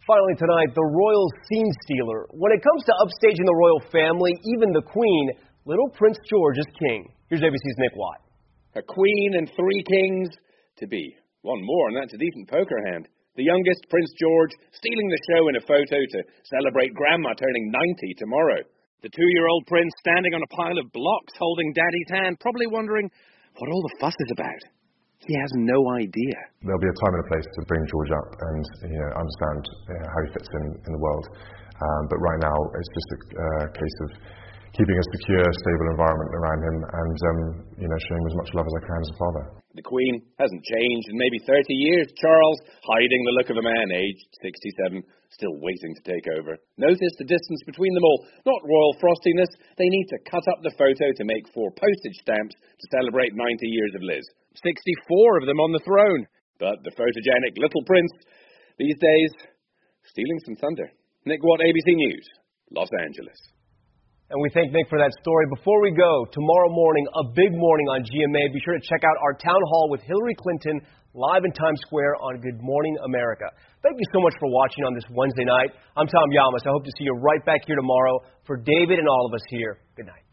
Finally tonight, the royal scene stealer. When it comes to upstaging the royal family, even the Queen, little Prince George is king. Here's ABC's Nick Watt. A queen and three kings to be. One more, and that's a decent poker hand. The youngest, Prince George, stealing the show in a photo to celebrate Grandma turning 90 tomorrow. The 2-year-old prince standing on a pile of blocks holding Daddy's hand, probably wondering what all the fuss is about. He has no idea. There'll be a time and a place to bring George up and understand how he fits in the world. But right now, it's just a case of keeping a secure, stable environment around him and showing him as much love as I can as a father. The Queen hasn't changed in maybe 30 years. Charles, hiding the look of a man aged 67, still waiting to take over. Notice the distance between them all. Not royal frostiness. They need to cut up the photo to make 4 postage stamps to celebrate 90 years of Liz. 64 of them on the throne. But the photogenic little prince, these days, stealing some thunder. Nick Watt, ABC News, Los Angeles. And we thank Nick for that story. Before we go, tomorrow morning, a big morning on GMA. Be sure to check out our town hall with Hillary Clinton live in Times Square on Good Morning America. Thank you so much for watching on this Wednesday night. I'm Tom Llamas. I hope to see you right back here tomorrow. For David and all of us here, good night.